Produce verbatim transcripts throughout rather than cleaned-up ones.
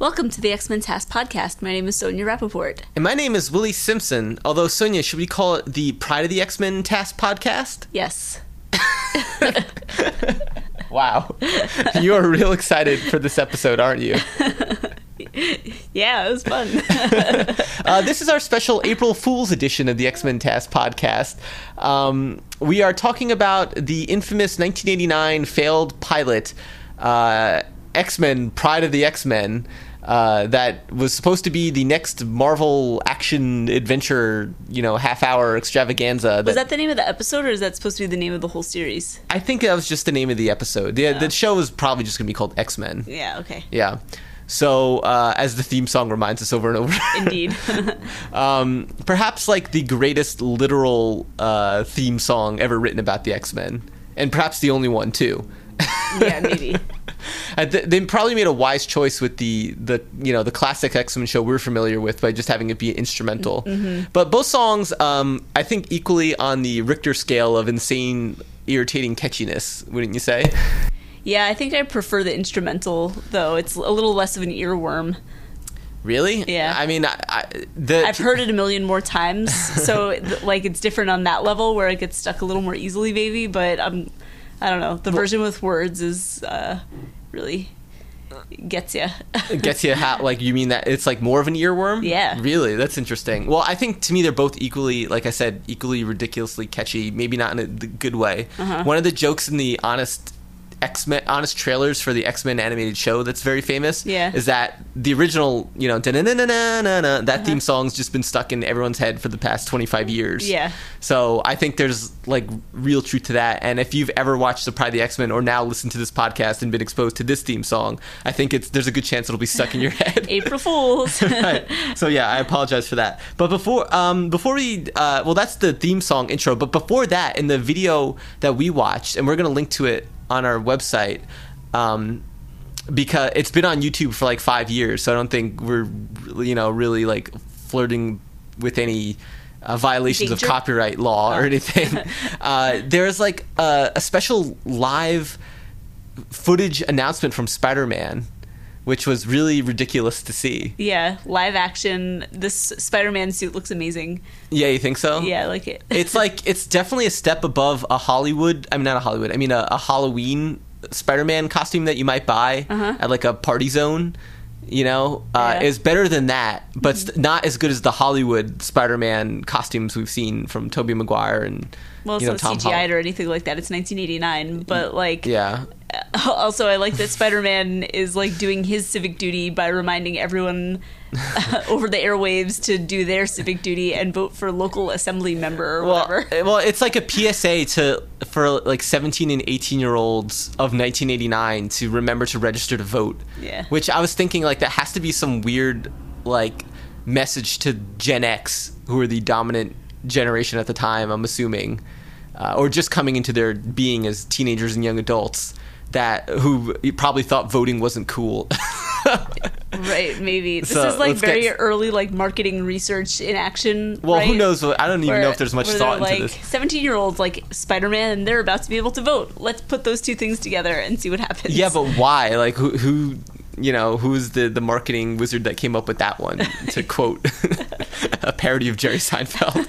Welcome to the X-Men Task Podcast. My name is Sonia Rappaport. And my name is Willie Simpson. Although, Sonia, should we call it the Pride of the X-Men Task Podcast? Yes. Wow. You are real excited for this episode, aren't you? Yeah, it was fun. uh, this is our special April Fool's edition of the X-Men Task Podcast. Um, we are talking about the infamous nineteen eighty-nine failed pilot, uh, X-Men, Pride of the X-Men, uh, that was supposed to be the next Marvel action adventure, you know, half-hour extravaganza. That, was that the name of the episode, or is that supposed to be the name of the whole series? I think that was just the name of the episode. The, Oh. the show is probably just going to be called X-Men. Yeah, okay. Yeah. So, uh, as the theme song reminds us over and over. Indeed. um, perhaps like the greatest literal uh, theme song ever written about the X-Men. And perhaps the only one, too. Yeah, maybe. Uh, th- they probably made a wise choice with the, the you know the classic X-Men show we're familiar with by just having it be instrumental. Mm-hmm. But both songs, um, I think, equally on the Richter scale of insane, irritating catchiness, wouldn't you say? Yeah, I think I prefer the instrumental, though. It's a little less of an earworm. Really? Yeah. I mean, I, I, the, I've heard it a million more times, so th- like it's different on that level where it gets stuck a little more easily, maybe. But um, I don't know. The version with words is uh, really gets you. gets you how, like, you mean that it's like more of an earworm? Yeah. Really? That's interesting. Well, I think to me they're both equally, like I said, equally ridiculously catchy, maybe not in a the good way. Uh-huh. One of the jokes in the Honest X-Men, honest trailers for the X-Men animated show that's very famous Yeah. is that the original, you know, da-na-na-na-na-na, that Uh-huh. theme song's just been stuck in everyone's head for the past twenty-five years. Yeah. So I think there's like real truth to that. And if you've ever watched the Pride of the X-Men or now listened to this podcast and been exposed to this theme song, I think it's there's a good chance it'll be stuck in your head. April Fools. Right. So yeah, I apologize for that. But before um before we uh well that's the theme song intro, but before that, in the video that we watched, and we're gonna link to it on our website, um because it's been on YouTube for like five years, so I don't think we're you know really like flirting with any uh, violations Danger? of copyright law or Oh. anything. uh there's like a, a special live footage announcement from Spider-Man, which was really ridiculous to see. Yeah, live action. This Spider-Man suit looks amazing. Yeah, you think so? Yeah, I like it. It's like, it's definitely a step above a Hollywood, I mean, not a Hollywood, I mean a, a Halloween Spider-Man costume that you might buy Uh-huh. at like a party zone, you know? Uh, Yeah. It's better than that, but mm-hmm. not as good as the Hollywood Spider-Man costumes we've seen from Tobey Maguire and, Well, it's you know, not Tom C G I'd Holland. or anything like that. It's nineteen eighty-nine, but like... Yeah. Also, I like that Spider-Man is like doing his civic duty by reminding everyone over the airwaves to do their civic duty and vote for local assembly member or Well, whatever. well, it's like a P S A to for like seventeen and eighteen year olds of nineteen eighty-nine to remember to register to vote. Yeah. Which I was thinking like that has to be some weird like message to Gen X, who are the dominant generation at the time, I'm assuming, uh, or just coming into their being as teenagers and young adults, that who probably thought voting wasn't cool. Right, maybe. This So, is like let's very get- early like marketing research in action. Well, right? who knows? What, I don't even Where- know if there's much where thought they're into like this. seventeen-year-olds like Spider-Man, and they're about to be able to vote. Let's put those two things together and see what happens. Yeah, but why? Like, who, who you know, who's the, the marketing wizard that came up with that one, to quote a parody of Jerry Seinfeld?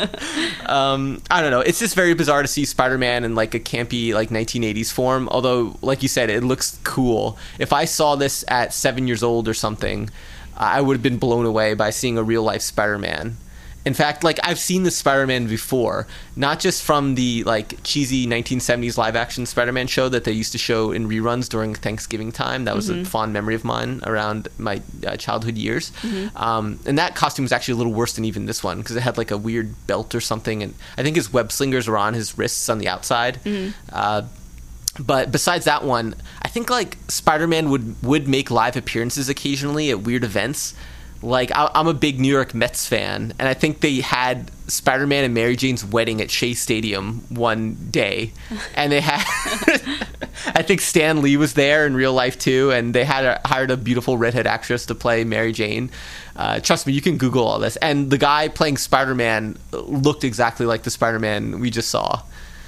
um, I don't know. It's just very bizarre to see Spider-Man in, like, a campy, like, nineteen eighties form. Although, like you said, it looks cool. If I saw this at seven years old or something, I would have been blown away by seeing a real-life Spider-Man. In fact, like, I've seen the Spider-Man before, not just from the, like, cheesy nineteen seventies live-action Spider-Man show that they used to show in reruns during Thanksgiving time. That was Mm-hmm. a fond memory of mine around my uh, childhood years. Mm-hmm. Um, and that costume was actually a little worse than even this one, because it had, like, a weird belt or something, and I think his web slingers were on his wrists on the outside. Mm-hmm. Uh, but besides that one, I think, like, Spider-Man would, would make live appearances occasionally at weird events. Like, I, I'm a big New York Mets fan, and I think they had Spider-Man and Mary Jane's wedding at Shea Stadium one day, and they had, I think Stan Lee was there in real life too, and they had a, hired a beautiful redhead actress to play Mary Jane. Uh, trust me, you can Google all this, and the guy playing Spider-Man looked exactly like the Spider-Man we just saw.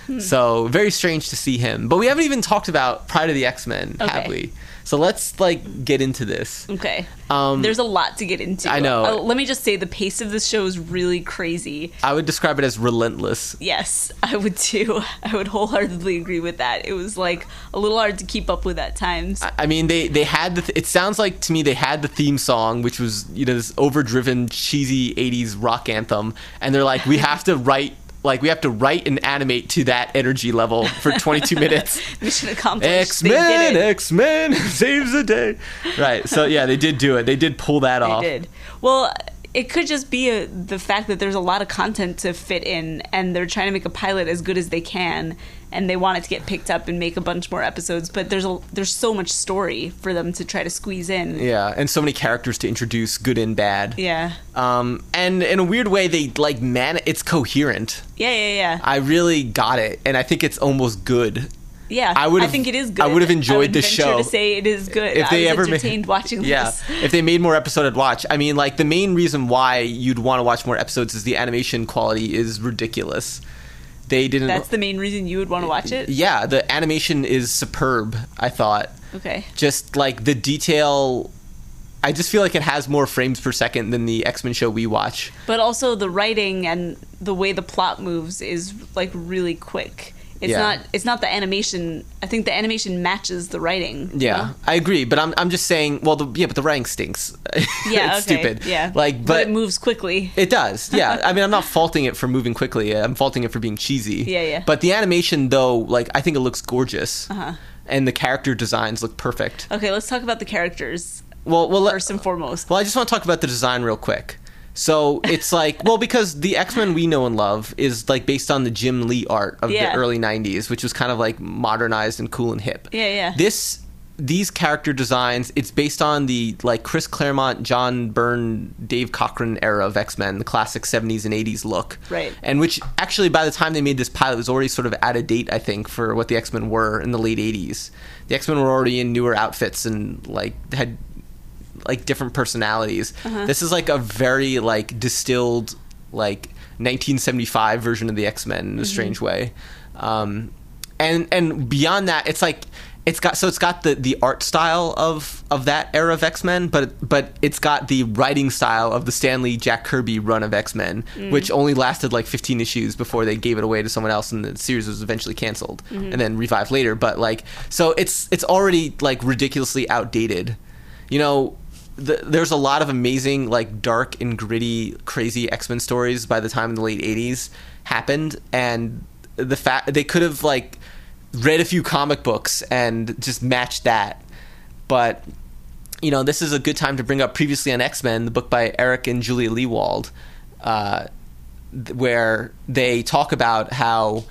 So very strange to see him. But we haven't even talked about Pride of the X-Men, Okay. have we? So let's like get into this. Okay. Um, There's a lot to get into. I know. Uh, let me just say the pace of this show is really crazy. I would describe it as relentless. Yes, I would too. I would wholeheartedly agree with that. It was like a little hard to keep up with at times. I mean, they they had the. Th- it sounds like to me they had the theme song, which was you know this overdriven, cheesy eighties rock anthem, and they're like, we have to write. Like, we have to write and animate to that energy level for twenty-two minutes. Mission accomplished. X-Men, They did it. X-Men saves the day. Right. So, yeah, they did do it. They did pull that They off. did. Well, it could just be a, the fact that there's a lot of content to fit in, and they're trying to make a pilot as good as they can, and they want it to get picked up and make a bunch more episodes. But there's a there's so much story for them to try to squeeze in. Yeah, and so many characters to introduce, good and bad. Yeah. Um, and in a weird way, they, like, man, it's coherent. Yeah, yeah, yeah. I really got it, and I think it's almost good. Yeah, I I, would've- think it is good. I would've enjoyed I would this venture show. to say it is good. If they I was ever ma- entertained watching Yeah, this. if they made more episode, I'd watch. I mean, like, the main reason why you'd want to watch more episodes is the animation quality is ridiculous. They didn't... That's the main reason you would want to watch it? Yeah, the animation is superb, I thought. Okay. Just, like, the detail... I just feel like it has more frames per second than the X-Men show we watch. But also the writing and the way the plot moves is like really quick. It's Yeah. not it's not the animation. I think the animation matches the writing. Yeah, No? I agree, but I'm I'm just saying. Well, the, yeah, but the writing stinks. Yeah, it's okay. stupid. Yeah. like, but, but, it moves quickly. it does. Yeah, I mean, I'm not faulting it for moving quickly. I'm faulting it for being cheesy. Yeah, yeah. But the animation, though, like, I think it looks gorgeous, Uh-huh. and the character designs look perfect. Okay, let's talk about the characters Well, well, let- first and foremost. Well, I just want to talk about the design real quick. So it's like, well, because the X-Men we know and love is like based on the Jim Lee art of Yeah. the early nineties, which was kind of like modernized and cool and hip. Yeah, yeah. This, these character designs, it's based on the like Chris Claremont, John Byrne, Dave Cochran era of X-Men, the classic seventies and eighties look. Right. And which actually by the time they made this pilot was already sort of out of date, I think, for what the X-Men were in the late eighties. The X-Men were already in newer outfits and like had like different personalities. Uh-huh. This is like a very like distilled like nineteen seventy-five version of the X-Men in a strange way. Um, and and beyond that, it's like it's got so it's got the, the art style of, of that era of X-Men, but but it's got the writing style of the Stan Lee, Jack Kirby run of X-Men, which only lasted like fifteen issues before they gave it away to someone else, and the series was eventually canceled and then revived later. But like, so it's it's already like ridiculously outdated. You know, the, there's a lot of amazing, like, dark and gritty, crazy X-Men stories by the time in the late eighties happened, and the fact they could have, like, read a few comic books and just matched that. But, you know, this is a good time to bring up Previously on X-Men, the book by Eric and Julia Lewald, uh, th- where they talk about how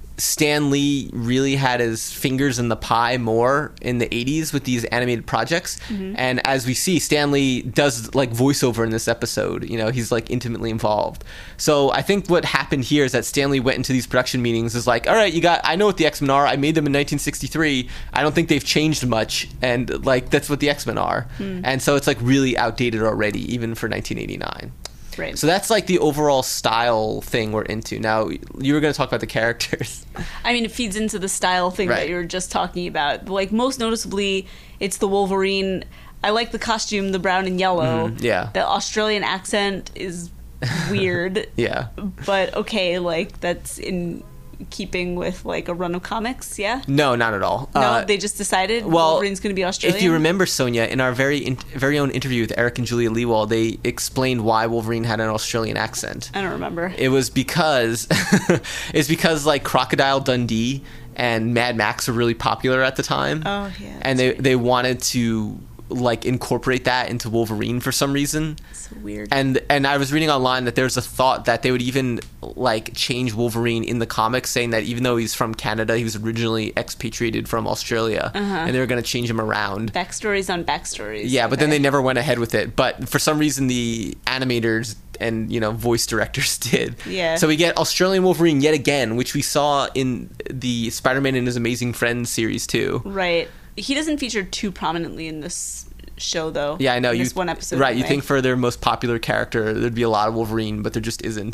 Stan Lee really had his fingers in the pie more in the eighties with these animated projects. Mm-hmm. And as we see, Stan Lee does like voiceover in this episode. You know, he's like intimately involved. So I think what happened here is that Stan Lee went into these production meetings is like, all right, you got, I know what the X-Men are. I made them in nineteen sixty-three. I don't think they've changed much. And like, that's what the X-Men are. Hmm. And so it's like really outdated already, even for nineteen eighty-nine. Right. So that's like the overall style thing we're into. Now, you were going to talk about the characters. I mean, it feeds into the style thing Right. that you were just talking about. Like, most noticeably, it's the Wolverine. I like the costume, the brown and yellow. Mhm, yeah. The Australian accent is weird. Yeah. But okay, like, that's in keeping with, like, a run of comics, yeah? No, not at all. No, Uh, they just decided well, Wolverine's going to be Australian? If you remember, Sonia, in our very in- very own interview with Eric and Julia Lewald, they explained why Wolverine had an Australian accent. I don't remember. It was because it's because like Crocodile Dundee and Mad Max were really popular at the time. Oh, yeah, And that's they right. they wanted to like incorporate that into Wolverine for some reason. It's weird. And and I was reading online that there's a thought that they would even like change Wolverine in the comics, saying that even though he's from Canada, he was originally expatriated from Australia, Uh-huh. and they were going to change him around. Backstories on backstories. Yeah, but then Okay. they never went ahead with it. But for some reason, the animators and you know voice directors did. Yeah. So we get Australian Wolverine yet again, which we saw in the Spider-Man and His Amazing Friends series too. Right. He doesn't feature too prominently in this show, though. Yeah, I know. In You this one episode. right? You anyway. think for their most popular character, there'd be a lot of Wolverine, but there just isn't.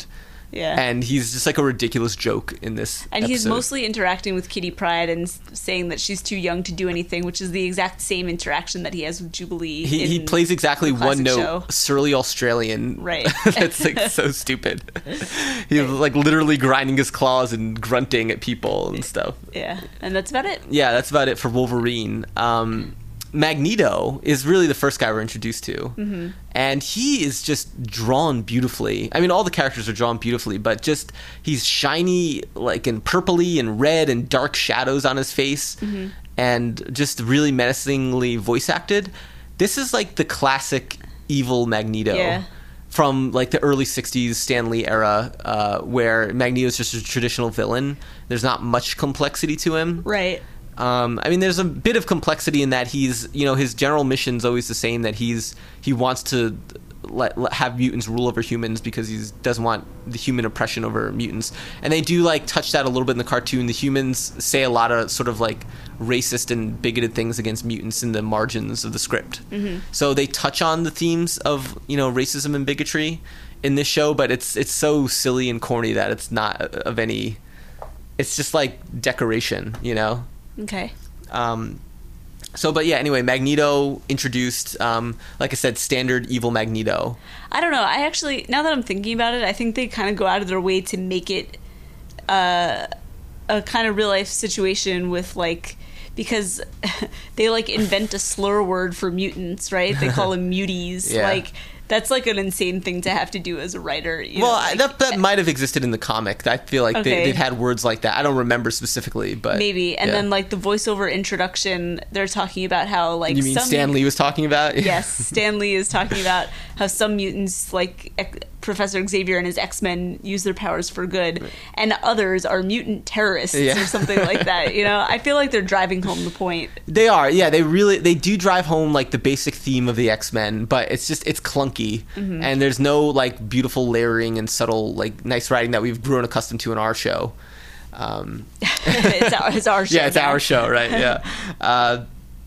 Yeah. And he's just like a ridiculous joke in this And he's episode. mostly interacting with Kitty Pryde and s- saying that she's too young to do anything, which is the exact same interaction that he has with Jubilee. He, he in plays exactly the one classic note, show. surly Australian. Right. That's like so stupid. He's like literally grinding his claws and grunting at people and stuff. Yeah, and that's about it. Yeah, that's about it for Wolverine. Um, Magneto is really the first guy we're introduced to. Mm-hmm. And he is just drawn beautifully. I mean, all the characters are drawn beautifully, but just he's shiny, like in purpley and red and dark shadows on his face, mm-hmm. and just really menacingly voice acted. This is like the classic evil Magneto. Yeah. From like the early sixties Stan Lee era, uh, where Magneto's just a traditional villain. There's not much complexity to him. Right. Um, I mean, there's a bit of complexity in that he's, you know, his general mission's always the same, that he's he wants to let, let have mutants rule over humans because he doesn't want the human oppression over mutants. And they do like touch that a little bit in the cartoon. The humans say a lot of sort of like racist and bigoted things against mutants in the margins of the script. Mm-hmm. So they touch on the themes of, you know, racism and bigotry in this show, but it's it's so silly and corny that it's not of any. It's just like decoration, you know. Okay. Um, so, but yeah, anyway, Magneto introduced, um, like I said, standard evil Magneto. I don't know. I actually, now that I'm thinking about it, I think they kind of go out of their way to make it uh, a kind of real life situation with like, because they like invent a slur word for mutants, right? They call them muties. Yeah. Like, that's like an insane thing to have to do as a writer. You Well, know, I like, that that might have existed in the comic. I feel like Okay. they, they've had words like that. I don't remember specifically, but maybe. And yeah. then like the voiceover introduction, they're talking about how like you mean some Stan Lee was talking about? yes, Stan Lee is talking about how some mutants, like ec- Professor Xavier and his X-Men, use their powers for good, and others are mutant terrorists Yeah. or something like that. You know, I feel like they're driving home the point. They are, yeah. They really, they do drive home like the basic theme of the X-Men, but it's just it's clunky, Mm-hmm. and there's no like beautiful layering and subtle like nice writing that we've grown accustomed to in our show. Um, it's, our, it's our show. yeah, it's now. our show, right? Yeah. Uh,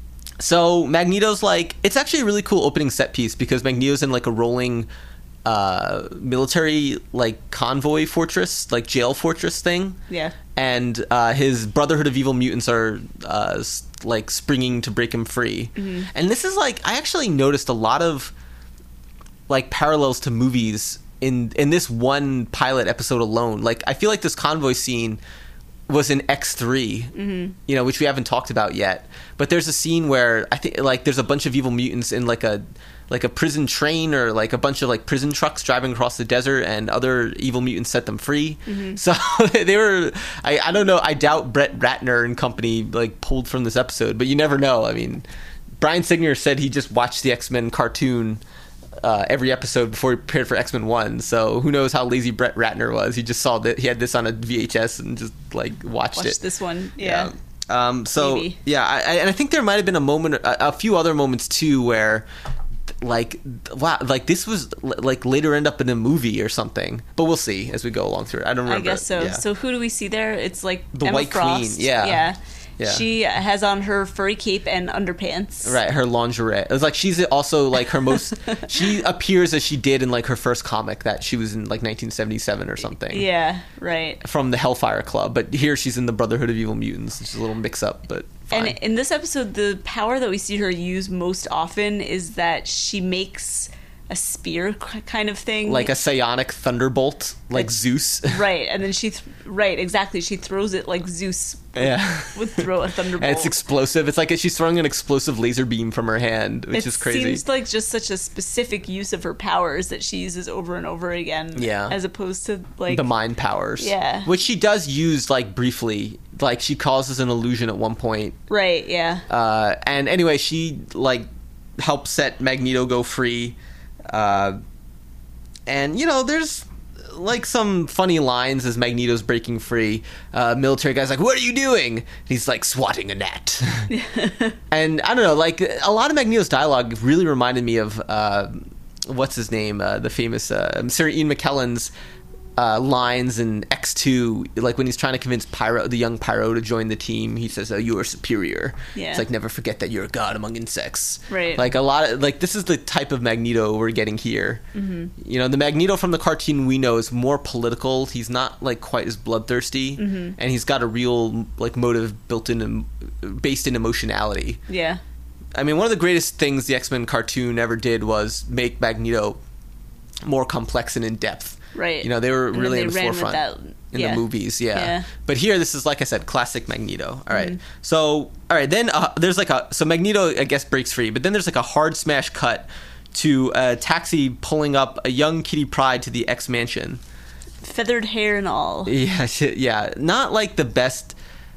so Magneto's like, it's actually a really cool opening set piece because Magneto's in like a rolling uh, military like convoy fortress, like jail fortress thing. Yeah. And uh, his Brotherhood of Evil Mutants are uh, s- like springing to break him free. Mm-hmm. And this is like, I actually noticed a lot of like parallels to movies in in this one pilot episode alone. Like, I feel like this convoy scene was in X three, mm-hmm. you know, which we haven't talked about yet. But there's a scene where I think like there's a bunch of evil mutants in like a like a prison train or like a bunch of like prison trucks driving across the desert, and other evil mutants set them free. Mm-hmm. So they were, I, I don't know, I doubt Brett Ratner and company like pulled from this episode, but you never know. I mean, Bryan Singer said he just watched the X-Men cartoon Uh, every episode before he prepared for X-Men one, so who knows how lazy Brett Ratner was. He just saw that he had this on a V H S and just like watched Watch it. this one. Yeah. Yeah. Um, so Maybe. yeah, I, I, and I think there might have been a moment, a, a few other moments too, where like wow, like this was like later end up in a movie or something. But we'll see as we go along through it. I don't remember. I guess so. Yeah. So who do we see there? It's like The Emma White Frost. Queen, yeah. Yeah. Yeah. She has on her furry cape and underpants. Right, her lingerie. It's like she's also like her most. She appears as she did in like her first comic that she was in like nineteen seventy-seven or something. Yeah, right. From the Hellfire Club, but here she's in the Brotherhood of Evil Mutants. It's a little mix up, but fine. And in this episode, the power that we see her use most often is that she makes a spear k- kind of thing. Like a psionic thunderbolt, like It's- Zeus. Right, and then she, th- right, exactly. She throws it like Zeus Yeah. would throw a thunderbolt. And it's explosive. It's like she's throwing an explosive laser beam from her hand, which it is crazy. seems like just such a specific use of her powers that she uses over and over again. Yeah. As opposed to like the mind powers. Yeah. Which she does use like briefly. Like she causes an illusion at one point. right, yeah. Uh, and anyway, she like helps set Magneto go free. Uh, and you know, there's like some funny lines as Magneto's breaking free. Uh, military guy's like, "What are you doing?" He's like, "Swatting a gnat." And I don't know, like a lot of Magneto's dialogue really reminded me of uh, what's his name, uh, the famous uh, Sir Ian McKellen's uh, lines in X two, like when he's trying to convince Pyro, the young Pyro, to join the team. He says, "Oh, you are superior." Yeah. It's like, never forget that you're a god among insects. Right. Like a lot of like this is the type of Magneto we're getting here. Mm-hmm. You know, the Magneto from the cartoon we know is more political. He's not like quite as bloodthirsty, mm-hmm. and he's got a real like motive built in, based in emotionality. Yeah. I mean, one of the greatest things the X-Men cartoon ever did was make Magneto more complex and in depth. Right. You know, they were And really they in the ran with forefront that- in yeah. the movies. Yeah. Yeah. But here, this is, like I said, classic Magneto. All right. Mm-hmm. So, all right. Then uh, there's like a, so Magneto, I guess, breaks free. But then there's like a hard smash cut to a taxi pulling up a young Kitty Pryde to the X Mansion. Feathered hair and all. Yeah. she- Yeah. Not like the best.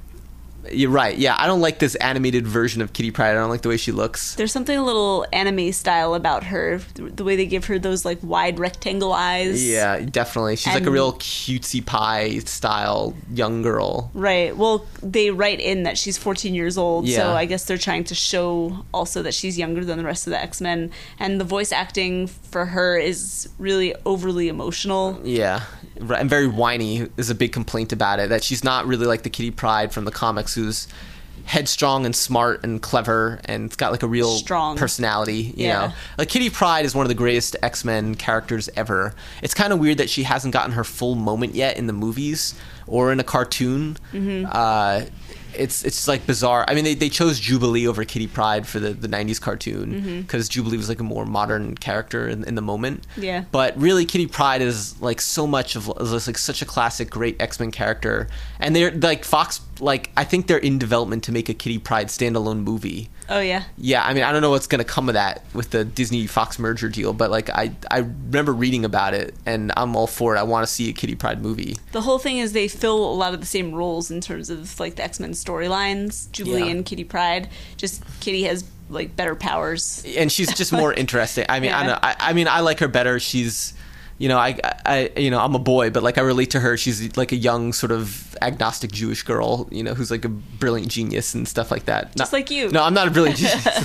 You're right. Yeah, I don't like this animated version of Kitty Pryde. I don't like the way she looks. There's something a little anime style about her, the way they give her those like wide rectangle eyes. Yeah, definitely. She's like a And- real cutesy pie style young girl. Right. Well, they write in that she's fourteen years old, Yeah. so I guess they're trying to show also that she's younger than the rest of the X-Men. And the voice acting for her is really overly emotional. Yeah, right, and very whiny is a big complaint about it. That she's not really like the Kitty Pryde from the comics, who's headstrong and smart and clever and it's got like a real Strong. personality. You Yeah. know, like Kitty Pryde is one of the greatest X-Men characters ever. It's kind of weird that she hasn't gotten her full moment yet in the movies or in a cartoon. Mm-hmm. Uh, it's it's like bizarre. I mean, they, they chose Jubilee over Kitty Pryde for the, the nineties cartoon because mm-hmm. Jubilee was like a more modern character in, in the moment. Yeah. But really, Kitty Pryde is like so much of is like such a classic, great X-Men character, and they're like Fox. Like I think they're in development to make a Kitty Pryde standalone movie. Oh yeah. Yeah, I mean, I don't know what's going to come of that with the Disney Fox merger deal, but like I I remember reading about it, and I'm all for it. I want to see a Kitty Pryde movie. The whole thing is they fill a lot of the same roles in terms of like the X-Men storylines. Jubilee Yeah. and Kitty Pryde. Just Kitty has like better powers. And she's just more interesting. I mean, Yeah. I, don't know, I I mean, I like her better. She's, you know, I, I, you know, I'm a boy, but like I relate to her. She's like a young, sort of agnostic Jewish girl, you know, who's like a brilliant genius and stuff like that. Just Not- like you. No, I'm not a brilliant genius.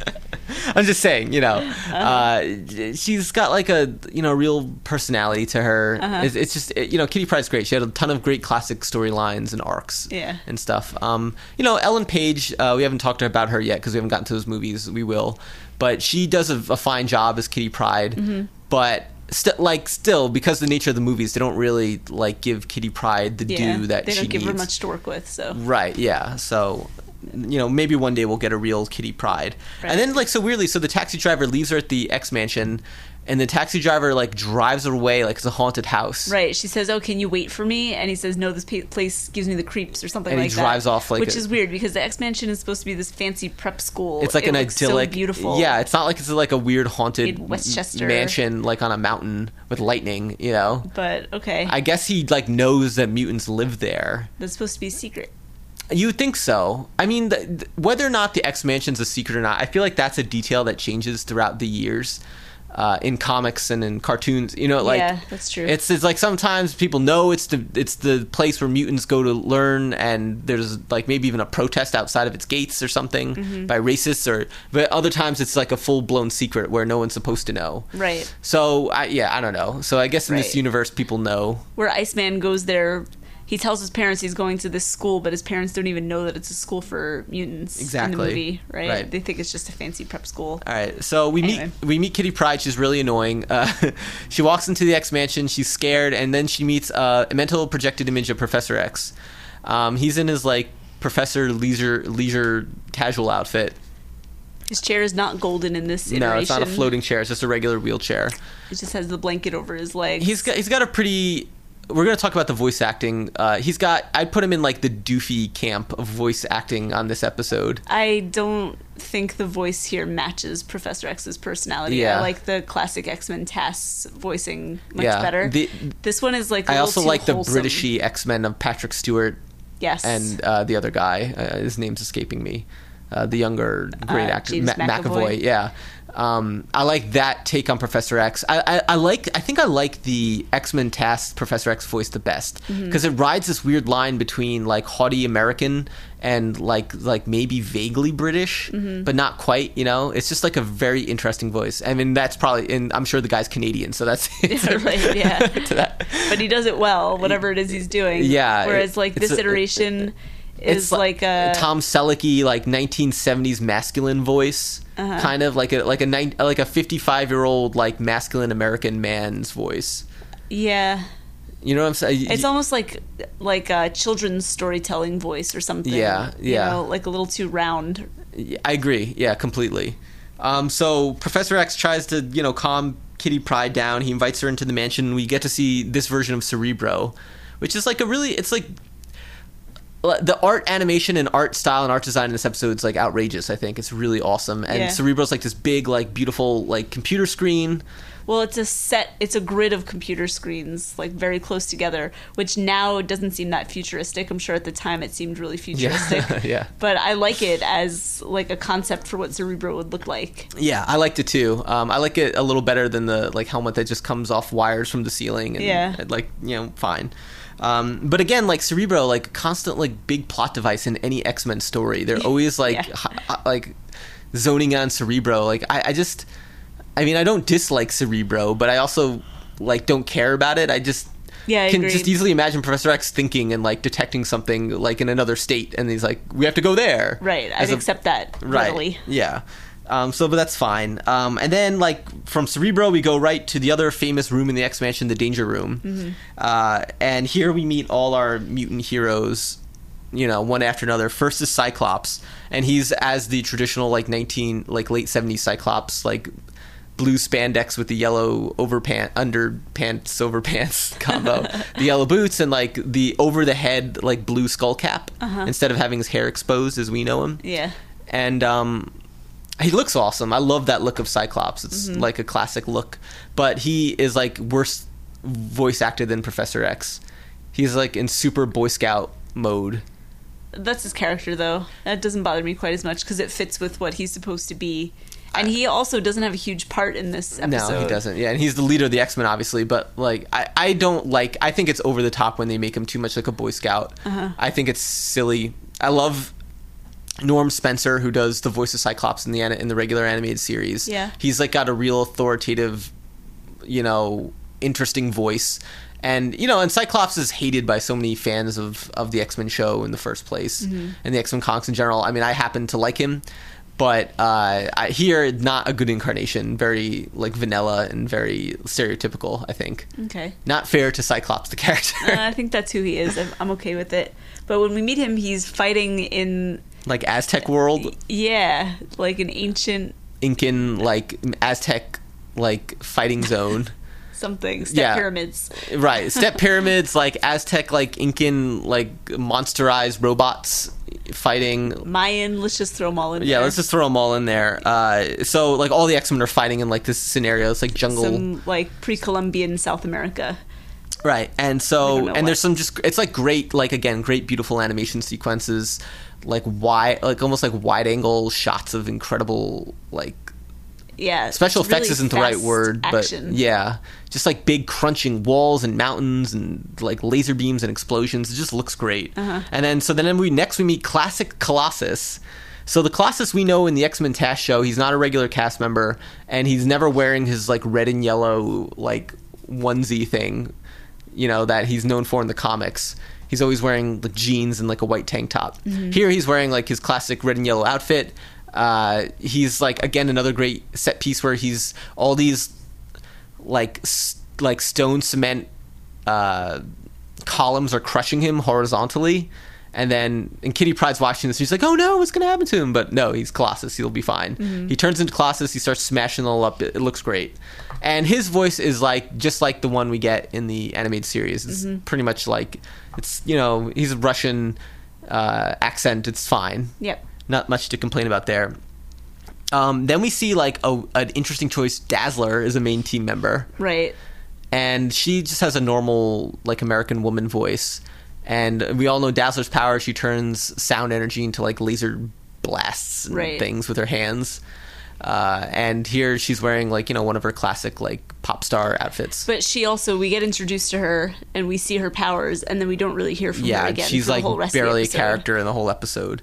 I'm just saying, you know, uh, she's got like a, you know, real personality to her. Uh-huh. It's, it's just, you know, Kitty Pryde's great. She had a ton of great classic storylines and arcs Yeah. and stuff. Um, you know, Ellen Page, uh, we haven't talked about her yet because we haven't gotten to those movies. We will. But she does a, a fine job as Kitty Pryde. Mm-hmm. But st- like still, because of the nature of the movies, they don't really like give Kitty Pryde the Yeah. due that they she don't give needs. her much to work with, so Right, yeah. So, you know, maybe one day we'll get a real Kitty Pryde. Right. And then, like, so weirdly, so the taxi driver leaves her at the X Mansion, and the taxi driver, like, drives her away like it's a haunted house. Right. She says, "Oh, can you wait for me?" And he says, "No, this pa- place gives me the creeps," or something And he like drives that. off like which a- is weird because the X Mansion is supposed to be this fancy prep school. It's like it an looks idyllic, so beautiful. Yeah, it's not like it's like a weird haunted In Westchester. mansion, like on a mountain with lightning. You know, But okay, I guess he like knows that mutants live there. that's supposed to be a secret. You would think so. I mean, the, the, whether or not the X Mansion's a secret or not, I feel like that's a detail that changes throughout the years. Uh, in comics and in cartoons, you know, like Yeah, that's true. It's it's like sometimes people know it's the it's the place where mutants go to learn, and there's like maybe even a protest outside of its gates or something Mm-hmm. by racists, or but other times it's like a full blown secret where no one's supposed to know. Right. So I, yeah, I don't know. So I guess in this Right. universe, people know. Where Iceman goes there, he tells his parents he's going to this school, but his parents don't even know that it's a school for mutants. Exactly. In the movie, right? Right. They think it's just a fancy prep school. All right, so we Anyway. meet we meet Kitty Pryde. She's really annoying. Uh, she walks into the X Mansion. She's scared, and then she meets uh, a mental projected image of Professor X. Um, he's in his like Professor Leisure leisure casual outfit. His chair is not golden in this iteration. No, it's not a floating chair. It's just a regular wheelchair. It just has the blanket over his legs. He's got he's got a pretty. We're gonna talk about the voice acting. Uh, he's got. I'd put him in like the doofy camp of voice acting on this episode. I don't think the voice here matches Professor X's personality. Yeah. I like the classic X-Men Task's voicing much Yeah. better. The- this one is like a I little also too like the wholesome. Britishy X Men of Patrick Stewart Yes. and uh, the other guy. Uh, his name's escaping me. uh, the younger great Uh, actor James Ma- McAvoy. Yeah. Um, I like that take on Professor X. I, I, I like. I think I like the X-Men Task Professor X voice the best because it rides this weird line between like haughty American and like like maybe vaguely British, but not quite. You know, it's just like a very interesting voice. I mean, that's probably. And I'm sure the guy's Canadian, so that's Right, yeah. to that. But he does it well, whatever it is he's doing. Yeah, Whereas, like, it's this a- iteration is like a... Tom Selleck-y, like nineteen seventies masculine voice, Uh-huh. kind of like a like a nine, like a fifty-five year old like masculine American man's voice. Yeah. You know what I'm saying? It's almost like like a children's storytelling voice or something. Yeah, yeah. You know, like a little too round. I agree. Yeah, completely. Um, so Professor X tries to, you know, calm Kitty Pryde down. He invites her into the mansion. We get to see this version of Cerebro, which is like a really, it's like the art animation and art style and art design in this episode is like outrageous. I think it's really awesome. And Yeah. Cerebro's like this big, like beautiful, like computer screen. Well, it's a set, it's a grid of computer screens, like very close together, which now doesn't seem that futuristic. I'm sure at the time it seemed really futuristic. Yeah, yeah. But I like it as like a concept for what Cerebro would look like. Yeah, I liked it too. Um, I like it a little better than the like helmet that just comes off wires from the ceiling. And, Yeah. like, you know, fine. Um, but again, like Cerebro, like constant like big plot device in any X-Men story. They're always like Yeah. hi, like zoning on Cerebro. Like I, I just, I mean, I don't dislike Cerebro, but I also like don't care about it. I just Yeah, I can agree. just easily imagine Professor X thinking and like detecting something like in another state, and he's like, "We have to go there." Right, I'd As a- accept that Right. readily. Yeah. Um, so, but that's fine. Um, and then, like, from Cerebro, we go right to the other famous room in the X-Mansion, the Danger Room. Mm-hmm. Uh, and here we meet all our mutant heroes, you know, one after another. First is Cyclops, and he's as the traditional, like, nineteen, like, late seventies Cyclops, like, blue spandex with the yellow overpant, underpants, overpants combo. The yellow boots and, like, the over-the-head, like, blue skull cap, Uh-huh. instead of having his hair exposed as we know him. Yeah. And um, he looks awesome. I love that look of Cyclops. It's Mm-hmm. like a classic look. But he is like worse voice acted than Professor X. He's like in super Boy Scout mode. That's his character, though. That doesn't bother me quite as much because it fits with what he's supposed to be. And he also doesn't have a huge part in this episode. No, he doesn't. Yeah, and he's the leader of the X-Men, obviously. But like, I, I don't like. I think it's over the top when they make him too much like a Boy Scout. Uh-huh. I think it's silly. I love Norm Spencer, who does the voice of Cyclops in the an- in the regular animated series. Yeah. He's like got a real authoritative, you know, interesting voice. And, you know, and Cyclops is hated by so many fans of, of the X-Men show in the first place, Mm-hmm. and the X-Men comics in general. I mean, I happen to like him, but uh, I, here, not a good incarnation. Very, like, vanilla and very stereotypical, I think. Okay. Not fair to Cyclops, the character. Uh, I think that's who he is. I'm, I'm okay with it. But when we meet him, he's fighting in, Like, Aztec world, yeah, like an ancient Incan, like, Aztec, like, fighting zone. something. Step Yeah. pyramids. Right, step pyramids, like Aztec, like Incan, like monsterized robots fighting. Mayan, let's just throw them all in Yeah, there. let's just throw them all in there. Uh, so, like, all the X-Men are fighting in like this scenario. It's like jungle, Some, like, pre-Columbian South America. right? And I so, don't know and there's what. some just it's like great, like again, great beautiful animation sequences, like wide, like almost like wide angle shots of incredible like. Yeah. Special it's effects really isn't the right fast word, action. but yeah, just like big crunching walls and mountains and like laser beams and explosions. It just looks great. Uh-huh. And then so then we next we meet classic Colossus. So the Colossus we know in the X-Men Task show, he's not a regular cast member, and he's never wearing his like red and yellow like onesie thing, you know, that he's known for in the comics. He's always wearing like jeans and like a white tank top. Mm-hmm. Here he's wearing like his classic red and yellow outfit. Uh, he's like again another great set piece where he's all these like s- like stone cement uh, columns are crushing him horizontally, and then and Kitty Pryde's watching this. She's like, "Oh no, what's gonna happen to him?" But no, he's Colossus. He'll be fine. Mm-hmm. He turns into Colossus. He starts smashing it all up. It, it looks great, and his voice is like just like the one we get in the animated series. It's Mm-hmm. pretty much like it's you know he's a Russian uh, accent. It's fine. Yep. Not much to complain about there. Um, then we see like a, an interesting choice. Dazzler is a main team member, Right. and she just has a normal like American woman voice. And we all know Dazzler's power. She turns sound energy into like laser blasts and Right. things with her hands. Uh, and here she's wearing like, you know, one of her classic like pop star outfits. But she also, we get introduced to her and we see her powers, and then we don't really hear from Yeah, her again. she's for the like whole rest of the barely a episode. character in the whole episode.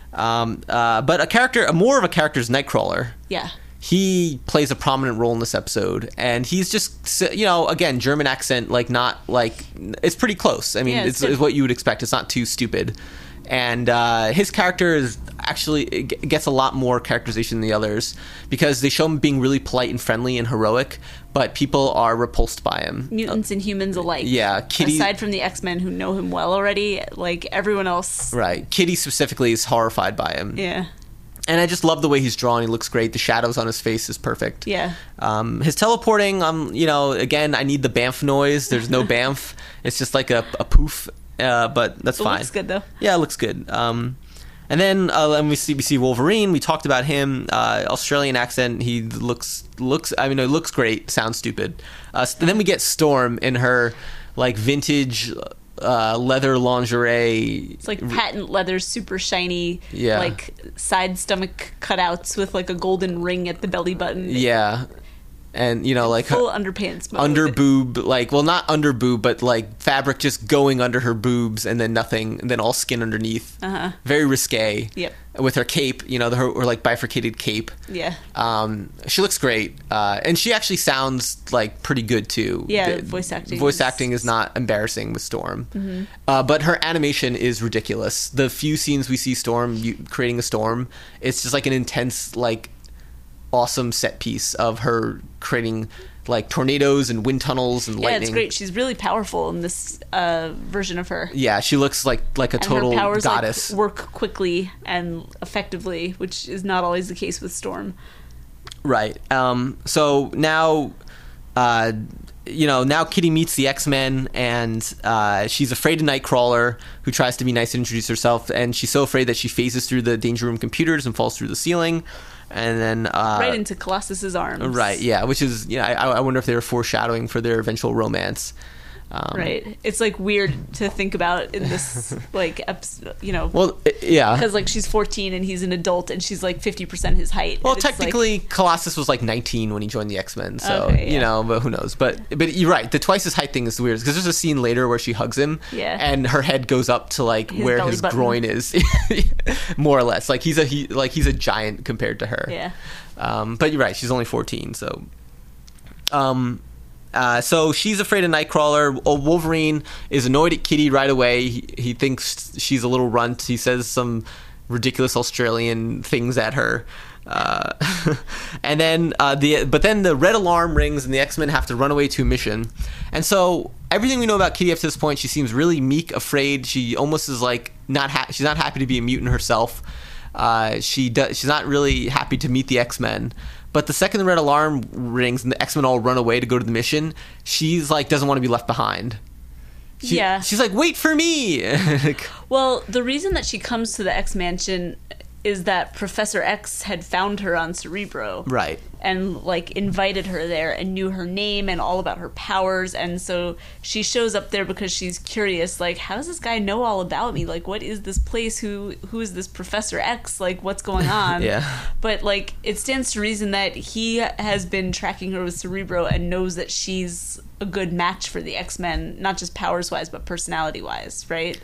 Um, uh, but a character, a more of a character is Nightcrawler. Yeah. He plays a prominent role in this episode, and he's just, you know, again, German accent, like not like, it's pretty close. I mean, Yeah, it's it's, good. it's what you would expect. It's not too stupid. And uh, his character is actually it g- gets a lot more characterization than the others because they show him being really polite and friendly and heroic, but people are repulsed by him. Mutants and humans alike. Yeah, Kitty- Aside from the X-Men who know him well already, like everyone else. Right. Kitty specifically is horrified by him. Yeah. And I just love the way he's drawn. He looks great. The shadows on his face is perfect. Yeah. Um, his teleporting, um, you know, again, I need the Bamf noise. There's no Bamf. It's just like a, a poof, uh, but that's It fine. looks good though. Yeah, it looks good. Um, and then uh, and we see we see Wolverine. We talked about him. Uh, Australian accent. He looks looks. I mean, it looks great. Sounds stupid. Uh, so then we get Storm in her like vintage uh, leather lingerie. It's like patent leather, super shiny, Yeah. like side stomach cutouts with like a golden ring at the belly button. Yeah, and you know, like Full underpants mode. under boob, like well, not under boob, but like fabric just going under her boobs, and then nothing, and then all skin underneath. Uh-huh. Very risque. Yep. With her cape, you know, the, her, her like bifurcated cape. Yeah. Um, she looks great, uh, and she actually sounds like pretty good too. Yeah, The- voice acting Voice is- acting is not embarrassing with Storm, Mm-hmm. uh, but her animation is ridiculous. The few scenes we see Storm you, creating a storm, it's just like an intense, like, awesome set piece of her creating like tornadoes and wind tunnels and Yeah, lightning. it's great. She's really powerful in this uh, version of her. Yeah, she looks like like a And total her powers goddess. like, work quickly and effectively, which is not always the case with Storm. Right. Um, so now, uh, you know, now Kitty meets the X-Men, and uh, she's afraid of Nightcrawler, who tries to be nice and introduce herself, and she's so afraid that she phases through the Danger Room computers and falls through the ceiling, and then uh, Right into Colossus's arms. right, yeah, which is, you know, I, I wonder if they were foreshadowing for their eventual romance. Um, Right. It's like weird to think about in this like episode, you know, Well, i- yeah. because like she's fourteen and he's an adult and she's like fifty percent his height. Well, And it's, like- technically, Colossus was like nineteen when he joined the X-Men, so Okay, you yeah. know, but who knows? But but you're right. The twice as height thing is weird because there's a scene later where she hugs him, Yeah. and her head goes up to like His where belly his button. groin is, more or less. Like he's a he like he's a giant compared to her. Yeah. Um, but you're right. She's only fourteen, so. Um. Uh, so she's afraid of Nightcrawler. Oh, Wolverine is annoyed at Kitty right away. He, he thinks she's a little runt. He says some ridiculous Australian things at her. Uh, and then uh, the but then the red alarm rings and the X-Men have to run away to a mission. And so everything we know about Kitty up to this point, she seems really meek, afraid. She almost is like not ha- she's not happy to be a mutant herself. Uh, she does, she's not really happy to meet the X-Men. But the second the red alarm rings and the X-Men all run away to go to the mission, she's like doesn't want to be left behind. She, Yeah. She's like, wait for me. Like, Well, the reason that she comes to the X Mansion is that Professor X had found her on Cerebro. right. And like invited her there and knew her name and all about her powers, and so she shows up there because she's curious, like, how does this guy know all about me? Like, what is this place? Who who is this Professor X? Like, what's going on? Yeah. But like, it stands to reason that he has been tracking her with Cerebro and knows that she's a good match for the X-Men, not just powers wise, but personality wise, right?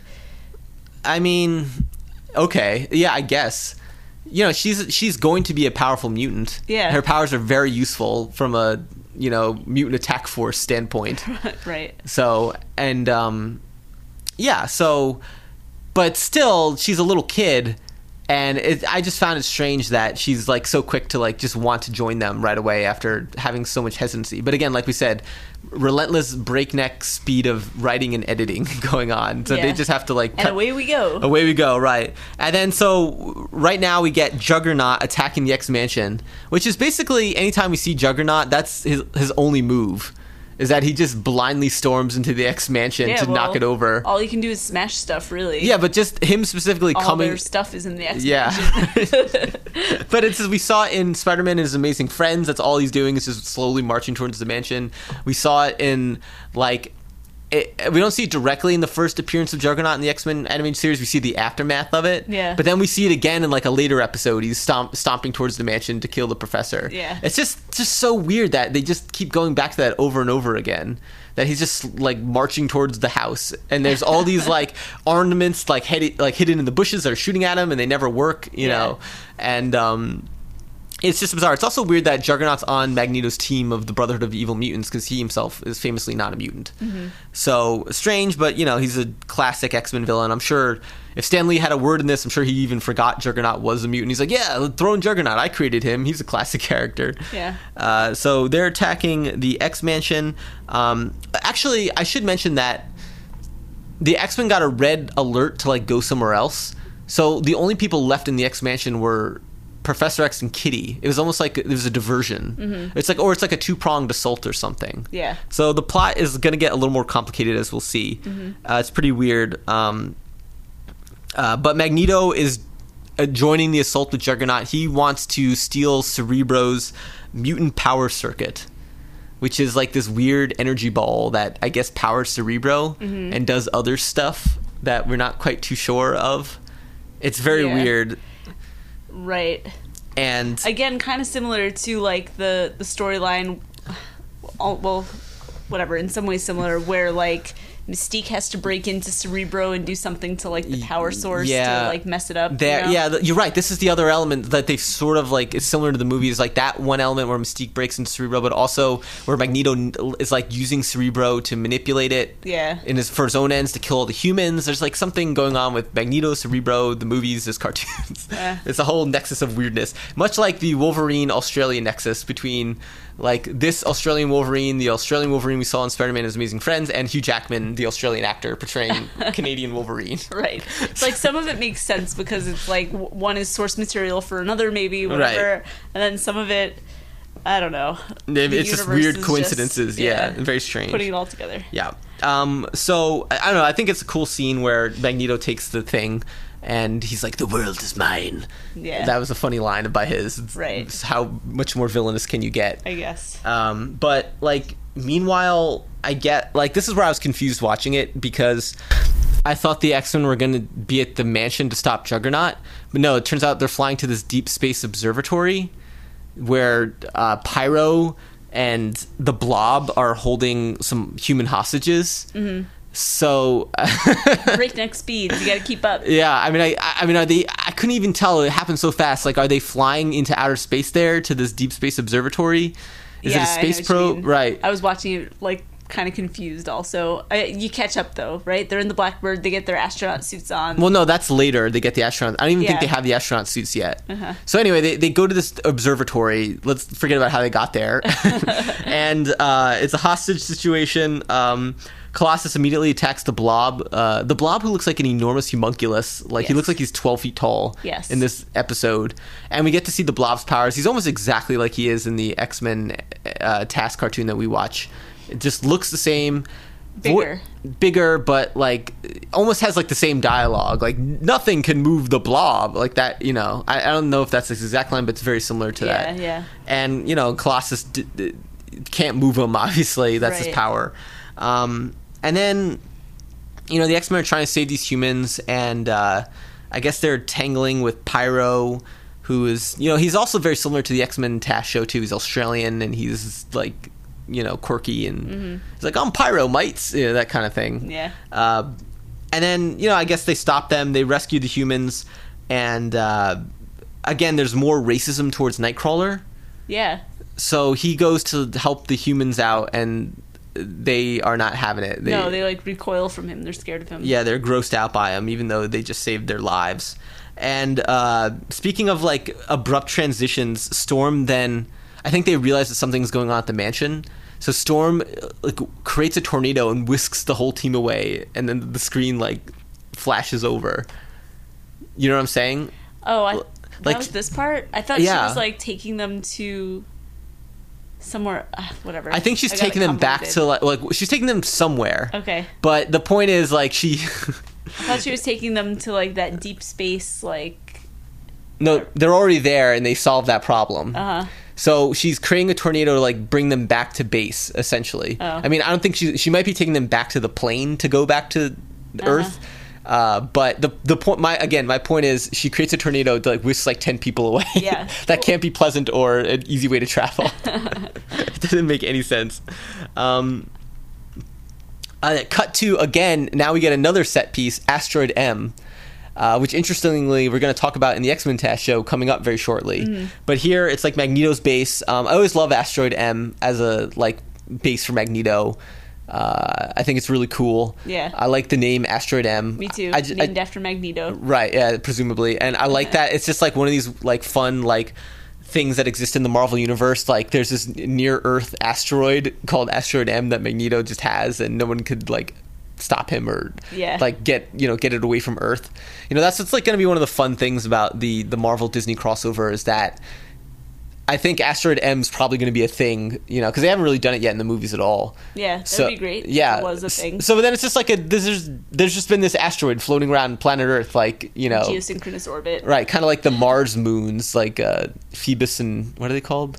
I mean, okay, yeah, I guess. You know, she's she's going to be a powerful mutant. Yeah. Her powers are very useful from a, you know, mutant attack force standpoint. Right. So, and um yeah, so but still she's a little kid, and it, I just found it strange that she's like so quick to like just want to join them right away after having so much hesitancy. But again, like we said, relentless breakneck speed of writing and editing going on. So Yeah. they just have to like And cut- away we go. Away we go, right. And then so right now we get Juggernaut attacking the X-Mansion, which is basically anytime we see Juggernaut, that's his his only move. Is that he just blindly storms into the X-Mansion Yeah, to well, knock it over. All you can do is smash stuff, really. Yeah, but just him specifically all coming. their stuff is in the X Yeah. Mansion. But it's as we saw in Spider-Man and His Amazing Friends. That's all he's doing is just slowly marching towards the mansion. We saw it in like it, we don't see it directly in the first appearance of Juggernaut in the X-Men animated series. We see the aftermath of it. Yeah. But then we see it again in like a later episode. He's stomp, stomping towards the mansion to kill the professor. Yeah. It's just just so weird that they just keep going back to that over and over again. That he's just like marching towards the house, and there's all these like ornaments like hid, like hidden in the bushes that are shooting at him, and they never work, you Yeah. know. And um, it's just bizarre. It's also weird that Juggernaut's on Magneto's team of the Brotherhood of Evil Mutants because he himself is famously not a mutant. Mm-hmm. So strange, but you know he's a classic X-Men villain. I'm sure if Stan Lee had a word in this, I'm sure he even forgot Juggernaut was a mutant. He's like, yeah, throw in Juggernaut. I created him. He's a classic character. Yeah. Uh, so they're attacking the X-Mansion. Um, actually, I should mention that the X-Men got a red alert to like go somewhere else. So the only people left in the X-Mansion were Professor X and Kitty. It was almost like it was a diversion. Mm-hmm. It's like, or it's like a two-pronged assault or something. Yeah. So the plot is going to get a little more complicated, as we'll see. Mm-hmm. Uh, it's pretty weird. Um, uh, but Magneto is uh, joining the assault with Juggernaut. He wants to steal Cerebro's mutant power circuit, which is like this weird energy ball that I guess powers Cerebro Mm-hmm. and does other stuff that we're not quite too sure of. It's very Yeah. weird. Right. And Again, kind of similar to like the the storyline. all- Well, whatever. In some ways, similar where like Mystique has to break into Cerebro and do something to like the power source Yeah. to like mess it up. There, you know? yeah, th- you're right. This is the other element that they've sort of like. It's similar to the movies, like that one element where Mystique breaks into Cerebro, but also where Magneto n- is like using Cerebro to manipulate it, Yeah. in his for his own ends to kill all the humans. There's like something going on with Magneto, Cerebro, the movies, his cartoons. Yeah. It's a whole nexus of weirdness, much like the Wolverine Australia nexus between like this Australian Wolverine, the Australian Wolverine we saw in Spider-Man and His Amazing Friends, and Hugh Jackman, the Australian actor portraying Canadian Wolverine. Right. It's like some of it makes sense because it's like w- one is source material for another, maybe, whatever. Right. And then some of it, I don't know. It's The just universe weird is coincidences, just- yeah, very strange. Putting it all together. Yeah. Um, so, I I don't know, I think it's a cool scene where Magneto takes the thing and he's like, the world is mine. Yeah. That was a funny line by his. It's- Right. it's how much more villainous can you get? I guess. Um, but, like, meanwhile, I get, like, this is where I was confused watching it because I thought the X-Men were going to be at the mansion to stop Juggernaut. But no, it turns out they're flying to this deep space observatory where uh, Pyro and the Blob are holding some human hostages. Mm-hmm. So, Breakneck speeds. You got to keep up. yeah, I mean, I, I mean, are they? I couldn't even tell. It happened so fast. Like, are they flying into outer space there to this deep space observatory? Is Yeah, it a I know space what you probe? mean. Right. I was watching it like kind of confused. Also, I, you catch up though, right? They're in the Blackbird. They get their astronaut suits on. Well, no, that's later. They get the astronaut. I don't even think Yeah. they have the astronaut suits yet. Uh-huh. So anyway, they, they go to this observatory. Let's forget about how they got there. And uh, it's a hostage situation. Um, Colossus immediately attacks the Blob. Uh, the Blob, who looks like an enormous homunculus. Like, he Yes. looks like he's twelve feet tall Yes. in this episode. And we get to see the Blob's powers. He's almost exactly like he is in the X-Men uh, Task cartoon that we watch. It just looks the same. Bigger. Vo- bigger, but like almost has like the same dialogue. Like nothing can move the Blob like that. You know, I, I don't know if that's the exact line, but it's very similar to Yeah, that. yeah. And you know, Colossus d- d- can't move him. Obviously, that's his Right. power. Um, and then you know, the X-Men are trying to save these humans, and uh, I guess they're tangling with Pyro, who is, you know, he's also very similar to the X-Men Task show too. He's Australian and he's like, you know, quirky, and Mm-hmm. he's like, I'm Pyro, mates, you know, that kind of thing. Yeah. Uh, and then, you know, I guess they stop them. They rescue the humans, and uh, again, there's more racism towards Nightcrawler. Yeah. So he goes to help the humans out, and they are not having it. They, no, they like recoil from him. They're scared of him. yeah, they're grossed out by him, even though they just saved their lives. And uh, speaking of like abrupt transitions, Storm then, I think they realize that something's going on at the mansion. So Storm uh, like creates a tornado and whisks the whole team away, and then the screen like flashes over. You know what I'm saying? Oh, I, Like- that was this part? I thought Yeah. she was like taking them to somewhere, uh, whatever. I think she's I got it taking them back convoluted. to like, like she's taking them somewhere. Okay. But the point is like she I thought she was taking them to like that deep space, like. no, they're already there and they solved that problem. Uh huh. So she's creating a tornado to like bring them back to base, essentially. Oh. I mean, I don't think she she might be taking them back to the plane to go back to Uh-huh. Earth. Uh, but the the point, my again, my point is, she creates a tornado to like whisk like ten people away. Yeah. That can't be pleasant or an easy way to travel. It doesn't make any sense. Um, uh, cut to again. Now we get another set piece, Asteroid M. Uh, which interestingly we're going to talk about in the X-Men Task show coming up very shortly. Mm-hmm. But here it's like Magneto's base. Um, I always love Asteroid M as a like base for Magneto. Uh, I think it's really cool. Yeah, I like the name Asteroid M. Me too. I, I, Named I, after Magneto. Right? Yeah, presumably. And I like that. It's just like one of these like fun like things that exist in the Marvel universe. Like there's this near Earth asteroid called Asteroid M that Magneto just has, and no one could like stop him or yeah. like get you know get it away from Earth. You know, that's what's like going to be one of the fun things about the the Marvel Disney crossover, is that I think Asteroid M is probably going to be a thing, you know, because they haven't really done it yet in the movies at all. Yeah, that'd so, be great. Yeah, if it was a thing. So then it's just like a there's there's just been this asteroid floating around planet Earth, like, you know, geosynchronous orbit, right? Kind of like the Mars moons, like uh, Phoebus and what are they called?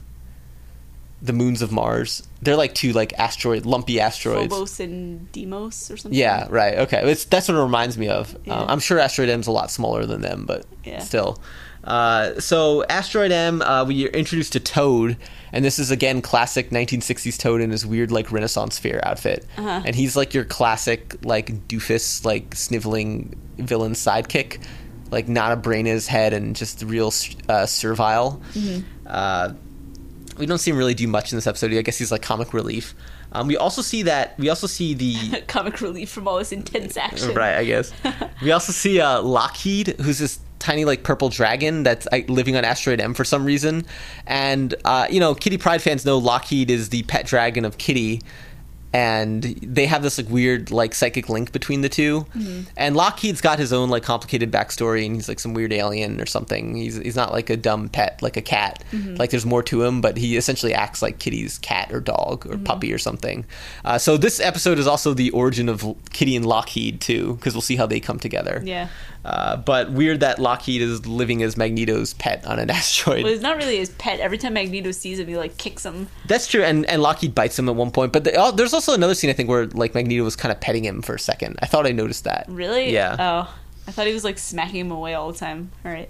The moons of Mars. They're like two like asteroid, lumpy asteroids. Phobos and Deimos or something. Yeah, right. Okay, it's, that's what it reminds me of. Yeah. Uh, I'm sure Asteroid M's a lot smaller than them, but yeah. still. Uh, so Asteroid M, uh, we are introduced to Toad, and this is again classic nineteen sixties Toad in his weird like Renaissance fair outfit, uh-huh. and he's like your classic like doofus like sniveling villain sidekick, like not a brain in his head and just real uh, servile. Mm-hmm. Uh, we don't see him really do much in this episode. I guess he's like comic relief. Um, we also see that we also see the comic relief from all this intense action. Right, I guess. We also see uh, Lockheed, who's this tiny like purple dragon that's uh, living on Asteroid M for some reason. And uh, you know, Kitty Pryde fans know Lockheed is the pet dragon of Kitty, and they have this like weird like psychic link between the two. Mm-hmm. And Lockheed's got his own like complicated backstory, and he's like some weird alien or something. He's he's not like a dumb pet like a cat. Mm-hmm. Like there's more to him, but he essentially acts like Kitty's cat or dog or mm-hmm. puppy or something. Uh, so this episode is also the origin of Kitty and Lockheed too, because we'll see how they come together. Yeah. Uh, but weird that Lockheed is living as Magneto's pet on an asteroid. Well, it's not really his pet. Every time Magneto sees him, he like kicks him. That's true, and, and Lockheed bites him at one point. But the, oh, there's also another scene I think where like Magneto was kind of petting him for a second. I thought I noticed that. Really? Yeah. Oh, I thought he was like smacking him away all the time. All right.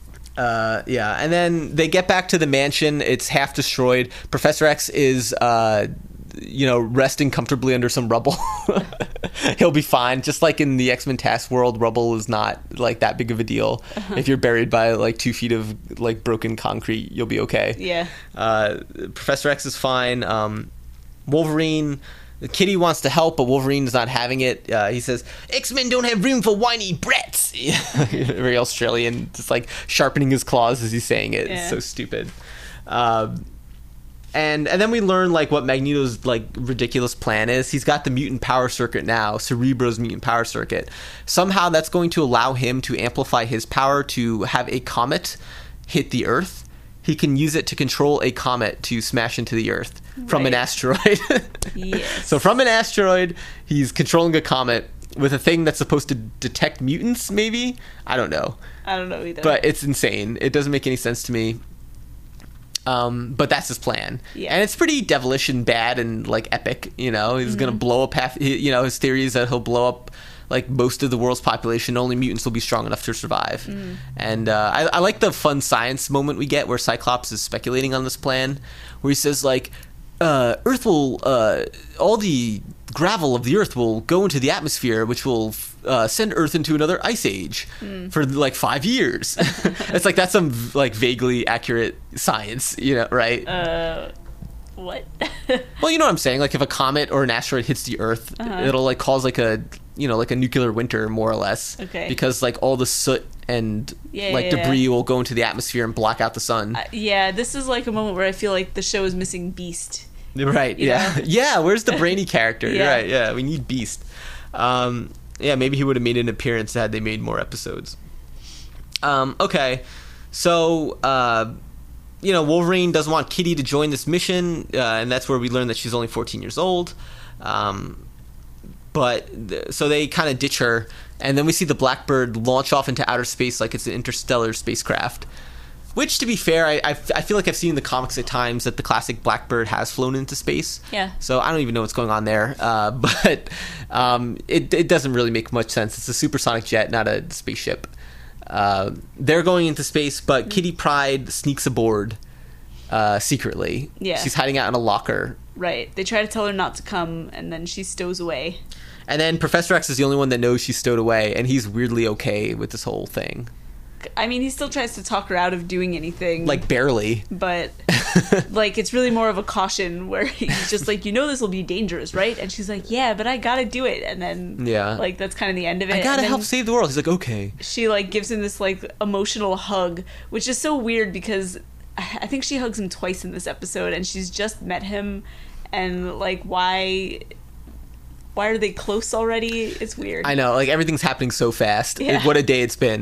Uh, yeah, and then they get back to the mansion. It's half destroyed. Professor X is, uh, you know, resting comfortably under some rubble. He'll be fine. Just like in the X-Men Task world, rubble is not like that big of a deal. Uh-huh. If you're buried by like two feet of like broken concrete, you'll be okay. Yeah. Uh, Professor X is fine. Um, Wolverine. Kitty wants to help, but Wolverine's not having it. Uh, he says, X-Men don't have room for whiny brats. Very Australian, just like sharpening his claws as he's saying it. Yeah. It's so stupid. Um, and and then we learn like what Magneto's like ridiculous plan is. He's got the mutant power circuit now, Cerebro's mutant power circuit. Somehow that's going to allow him to amplify his power to have a comet hit the Earth. He can use it to control a comet to smash into the Earth from right. an asteroid. Yes. So from an asteroid, he's controlling a comet with a thing that's supposed to detect mutants, maybe? I don't know. I don't know either. But it's insane. It doesn't make any sense to me. Um, but that's his plan. Yeah. And it's pretty devilish and bad and, like, epic, you know? He's mm-hmm. going to blow up half... You know, his theory is that he'll blow up like most of the world's population. Only mutants will be strong enough to survive. Mm. And uh, I, I like the fun science moment we get where Cyclops is speculating on this plan, where he says like, uh, Earth will, uh, all the gravel of the Earth will go into the atmosphere, which will uh, send Earth into another ice age mm. for like five years. It's like, that's some like vaguely accurate science, you know, right? Uh, what? Well, you know what I'm saying? Like if a comet or an asteroid hits the Earth, uh-huh. it'll like cause like a, you know, like a nuclear winter, more or less. Okay. Because like all the soot and yeah, like yeah, debris yeah. will go into the atmosphere and block out the sun. Uh, yeah, this is like a moment where I feel like the show is missing Beast. Right. Yeah. know? Yeah. Where's the brainy character? Yeah. Right. Yeah. We need Beast. Um, yeah. Maybe he would have made an appearance had they made more episodes. Um, okay. So, uh, you know, Wolverine doesn't want Kitty to join this mission, uh, and that's where we learn that she's only fourteen years old. Um, but th- so they kind of ditch her, and then we see the Blackbird launch off into outer space like it's an interstellar spacecraft. Which, to be fair, I, I, I feel like I've seen in the comics at times that the classic Blackbird has flown into space. Yeah. So I don't even know what's going on there. Uh, but um, it, it doesn't really make much sense. It's a supersonic jet, not a spaceship. Uh, they're going into space, but mm-hmm. Kitty Pryde sneaks aboard uh, secretly. Yeah. She's hiding out in a locker. Right. They try to tell her not to come, and then she stows away. And then Professor X is the only one that knows she's stowed away, and he's weirdly okay with this whole thing. I mean, he still tries to talk her out of doing anything. Like, barely. But, like, it's really more of a caution where he's just like, you know this will be dangerous, right? And she's like, yeah, but I gotta do it. And then, yeah. like, that's kind of the end of it. I gotta and help save the world. He's like, okay. She, like, gives him this, like, emotional hug, which is so weird because I think she hugs him twice in this episode, and she's just met him, and, like, why... Why are they close already? It's weird. I know, like, everything's happening so fast. Yeah. What a day it's been.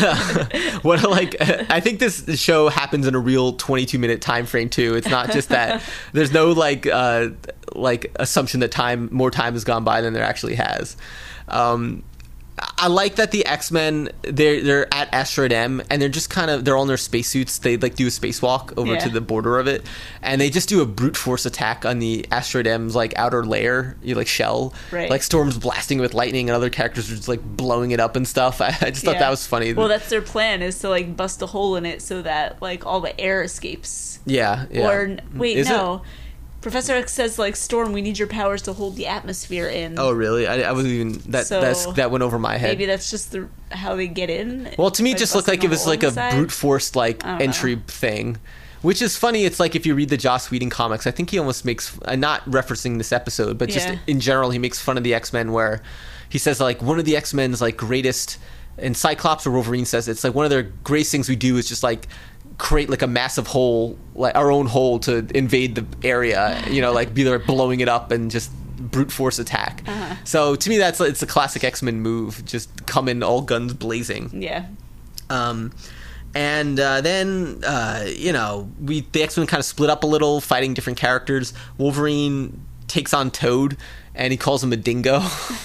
What a, like, I think this show happens in a real twenty-two minute time frame too. It's not just that. There's no like, uh, like assumption that time more time has gone by than there actually has. Um, I like that the X-Men, they're they're at Asteroid M, and they're just kind of, they're all in their spacesuits. They like do a spacewalk over yeah. to the border of it, and they just do a brute force attack on the Asteroid M's like outer layer, you know, like shell. Right. Like Storm's blasting with lightning, and other characters are just like blowing it up and stuff. I, I just thought yeah. that was funny. Well, that's their plan, is to like bust a hole in it so that like all the air escapes. Yeah. yeah. Or wait, Is no. it? Professor X says, like, Storm, we need your powers to hold the atmosphere in. Oh, really? I, I wasn't even... That So, that's, that went over my head. Maybe that's just the, how they get in. Well, to me, it By just looked like busting it was hole like a inside. brute force, like, I don't entry know. thing. Which is funny. It's like if you read the Joss Whedon comics, I think he almost makes... Uh, not referencing this episode, but just Yeah. in general, he makes fun of the X-Men where he says, like, one of the X-Men's, like, greatest... And Cyclops or Wolverine says it's like one of their greatest things we do is just, like... create like a massive hole, like our own hole to invade the area, you know, like be there blowing it up and just brute force attack. Uh-huh. So to me, that's it's a classic X-Men move, just come in all guns blazing. Yeah. Um, and uh, then uh, you know, we the X-Men kind of split up a little, fighting different characters. Wolverine takes on Toad, and he calls him a dingo,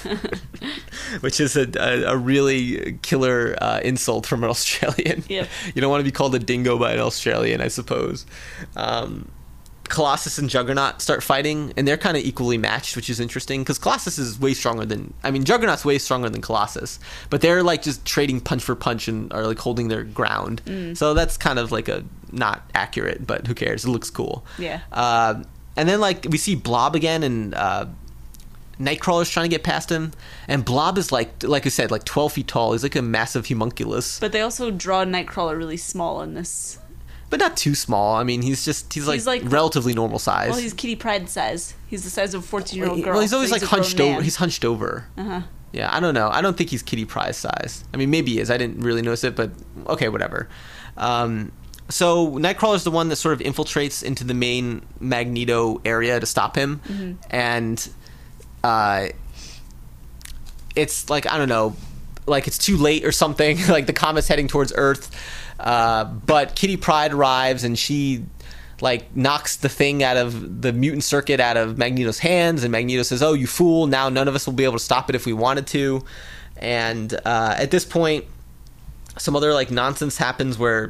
which is a, a, a really killer uh, insult from an Australian. Yep. You don't want to be called a dingo by an Australian, I suppose. Um, Colossus and Juggernaut start fighting, and they're kind of equally matched, which is interesting, because Colossus is way stronger than... I mean, Juggernaut's way stronger than Colossus, but they're, like, just trading punch for punch and are, like, holding their ground. Mm. So that's kind of, like, a... not accurate, but who cares? It looks cool. Yeah. Uh, and then, like, we see Blob again, and... Uh, Nightcrawler's trying to get past him, and Blob is like, like I said, like twelve feet tall. He's like a massive homunculus, But they also draw Nightcrawler really small in this. but not too small. I mean, he's just he's like, He's like- relatively normal size. Well, he's Kitty Pryde size. He's the size of a fourteen-year-old girl. Well, he's always but like a hunched grown over. man. He's hunched over. Uh-huh. Yeah, I don't know. I don't think he's Kitty Pryde size. I mean, maybe he is. I didn't really notice it, but okay, whatever. Um, so Nightcrawler's the one that sort of infiltrates into the main Magneto area to stop him, Mm-hmm. and uh, it's like, I don't know, like it's too late or something. Like the comet's heading towards Earth, uh, but Kitty Pryde arrives and she like knocks the thing out of the mutant circuit out of Magneto's hands, and Magneto says, "Oh, you fool! Now none of us will be able to stop it if we wanted to." And uh, at this point, some other like nonsense happens where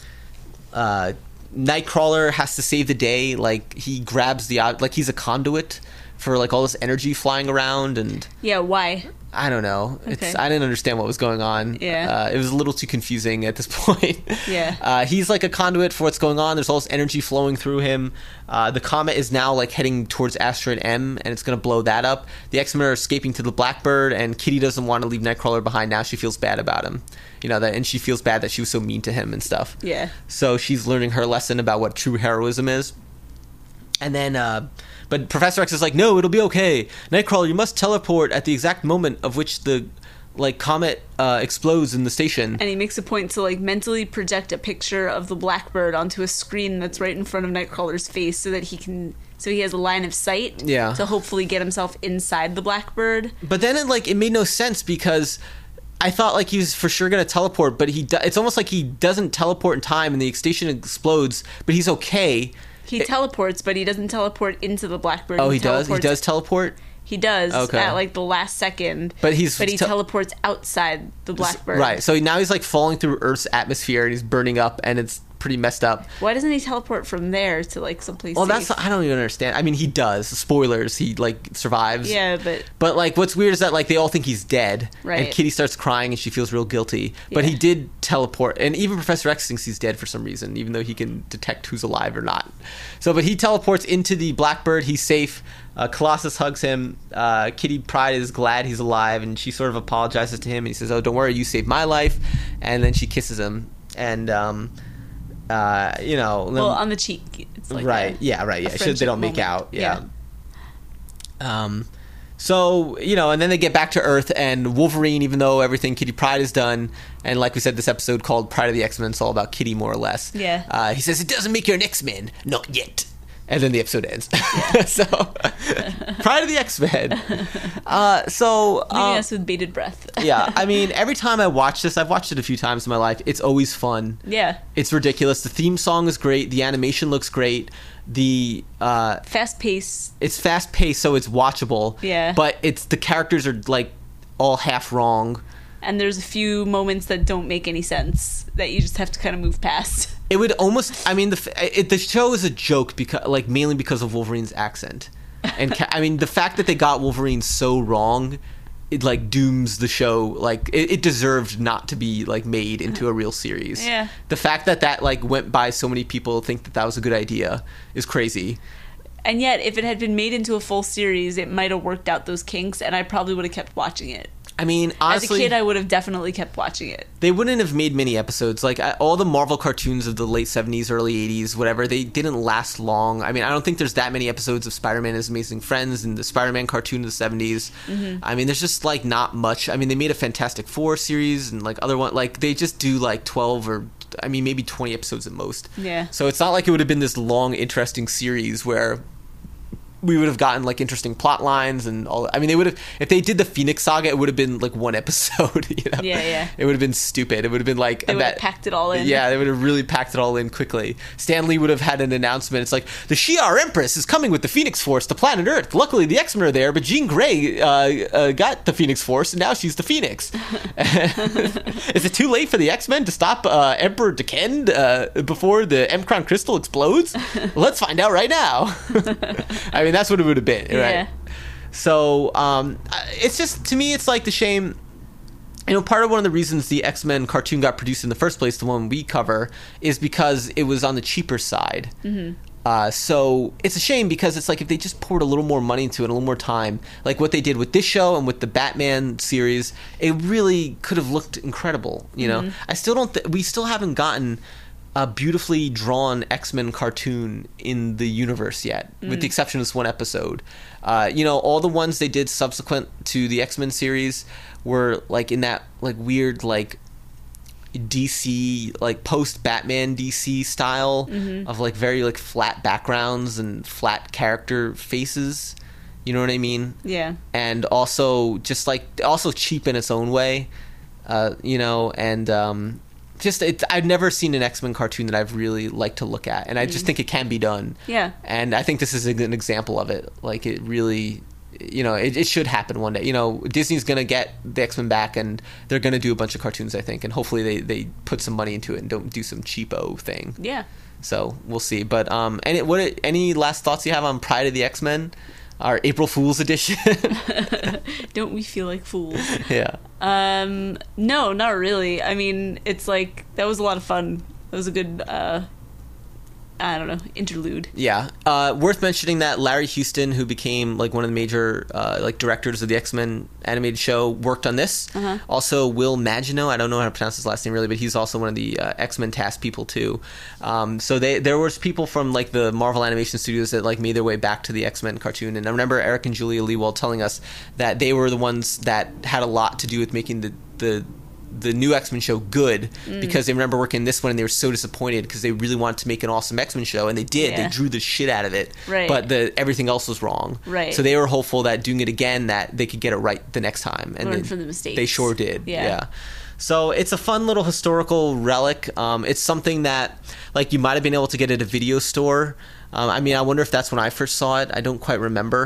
uh, Nightcrawler has to save the day. Like he grabs the like he's a conduit for like all this energy flying around, and Yeah, why? I don't know. Okay. It's I didn't understand what was going on. Yeah. Uh, it was a little too confusing at this point. Yeah. Uh, he's like a conduit for what's going on. There's all this energy flowing through him. Uh, the comet is now like heading towards Asteroid M, and it's going to blow that up. The X-Men are escaping to the Blackbird, and Kitty doesn't want to leave Nightcrawler behind. Now she feels bad about him. You know that, and she feels bad that she was so mean to him and stuff. Yeah. So she's learning her lesson about what true heroism is. And then, uh, but Professor X is like, no, it'll be okay. Nightcrawler, you must teleport at the exact moment of which the, like, comet uh, explodes in the station. And he makes a point to like mentally project a picture of the Blackbird onto a screen that's right in front of Nightcrawler's face, so that he can, so he has a line of sight. Yeah. To hopefully get himself inside the Blackbird. But then, it, like, it made no sense because I thought, like, he was for sure going to teleport, but he do- it's almost like he doesn't teleport in time and the station explodes, but he's okay. He It- teleports, but he doesn't teleport into the Blackbird. Oh, he does? He teleports- does teleport? He does Okay. at like the last second. But he's but he te- teleports outside the Blackbird. Right, so now he's like falling through Earth's atmosphere and he's burning up, and it's pretty messed up. Why doesn't he teleport from there to like someplace Well, safe? that's I don't even understand. I mean, he does. Spoilers. He like survives. Yeah, but But like, what's weird is that like they all think he's dead, Right. and Kitty starts crying and she feels real guilty. But Yeah. he did teleport, and even Professor X thinks he's dead for some reason, even though he can detect who's alive or not. So, but he teleports into the Blackbird. He's safe. Uh, Colossus hugs him. Uh, Kitty Pryde is glad he's alive, and she sort of apologizes to him. And he says, "Oh, don't worry, you saved my life." And then she kisses him, and um, uh, you know, well, on the cheek. It's like right? a- yeah, right. a Yeah, so they don't make friendship out. moment. Yeah. Um. So, you know, and then they get back to Earth, and Wolverine, even though everything Kitty Pryde has done, and like we said, this episode called Pride of the X-Men, it's all about Kitty, more or less. Yeah. Uh, he says, it doesn't make you an X-Men. Not yet. And then the episode ends. so, Pride of the X-Men. Uh, so... Leaving um, us with bated breath. yeah, I mean, every time I watch this, I've watched it a few times in my life, it's always fun. Yeah. It's ridiculous. The theme song is great. The animation looks great. The... Uh, Fast pace. it's fast paced, so it's watchable. Yeah. But it's the characters are like all half wrong. And there's a few moments that don't make any sense that you just have to kind of move past. It would almost. I mean, the f- it, the show is a joke because, like, mainly because of Wolverine's accent. And ca- I mean, the fact that they got Wolverine so wrong, it like dooms the show. Like, it, it deserved not to be like made into a real series. Yeah. The fact that that like went by so many people think that that was a good idea is crazy. And yet, if it had been made into a full series, it might have worked out those kinks, and I probably would have kept watching it. I mean, honestly, As a kid, I would have definitely kept watching it. they wouldn't have made many episodes. Like, I, all the Marvel cartoons of the late seventies, early eighties, whatever, they didn't last long. I mean, I don't think there's that many episodes of Spider-Man and His Amazing Friends and the Spider-Man cartoon of the seventies. Mm-hmm. I mean, there's just, like, not much. I mean, they made a Fantastic Four series and, like, other one. Like, they just do, like, twelve or, I mean, maybe twenty episodes at most. Yeah. So it's not like it would have been this long, interesting series where we would have gotten like interesting plot lines and all. I mean, they would have, if they did the Phoenix Saga, it would have been like one episode. You know? Yeah, yeah. It would have been stupid. It would have been like They would have that- packed it all in. Yeah, they would have really packed it all in quickly. Stan Lee would have had an announcement. It's like the Shi'ar Empress is coming with the Phoenix Force to planet Earth. Luckily, the X-Men are there, but Jean Grey uh, uh, got the Phoenix Force, and now she's the Phoenix. Is it too late for the X-Men to stop uh, Emperor Dekend uh, before the M-Cron crystal explodes? Let's find out right now. I mean, that's what it would have been. Yeah. Right. So um, it's just, to me, it's like the shame. You know, part of one of the reasons the X-Men cartoon got produced in the first place, the one we cover, is because it was on the cheaper side. Mm-hmm. Uh, so it's a shame because it's like if they just poured a little more money into it, a little more time, like what they did with this show and with the Batman series, it really could have looked incredible. You know, mm-hmm. I still don't. Th- we still haven't gotten a beautifully drawn X-Men cartoon in the universe yet, mm. with the exception of this one episode. Uh, you know, all the ones they did subsequent to the X-Men series were like in that like weird like D C, like post-Batman D C style mm-hmm. of like very like flat backgrounds and flat character faces. You know what I mean? Yeah. And also just like also cheap in its own way. Uh, you know, and um just it, I've never seen an X-Men cartoon that I've really liked to look at, and I just think it can be done. Yeah. And I think this is an example of it. Like, it really, you know, it, it should happen one day. You know, Disney's gonna get the X-Men back, and they're gonna do a bunch of cartoons, I think, and hopefully they they put some money into it and don't do some cheapo thing. Yeah. So we'll see. But um, any what any last thoughts you have on Pride of the X-Men, our April Fool's edition? Don't we feel like fools? Yeah. Um, no, not really. I mean, it's like, that was a lot of fun. That was a good, uh, I don't know, interlude. Yeah. Uh, worth mentioning that Larry Houston, who became like one of the major uh, like directors of the X-Men animated show, worked on this. Uh-huh. Also, Will Maginot, I don't know how to pronounce his last name really, but he's also one of the uh, X-Men task people too. Um, so they there was people from like the Marvel Animation Studios that like made their way back to the X-Men cartoon. And I remember Eric and Julia Lewald telling us that they were the ones that had a lot to do with making the the the new X-Men show good, mm. because they remember working this one and they were so disappointed because they really wanted to make an awesome X-Men show, and they did. Yeah. They drew the shit out of it, right. but the everything else was wrong. Right. So they were hopeful that doing it again, that they could get it right the next time. And learn they, from the mistakes. They sure did. Yeah. yeah. So it's a fun little historical relic. Um, it's something that like you might have been able to get at a video store. Um, I mean, I wonder if that's when I first saw it. I don't quite remember.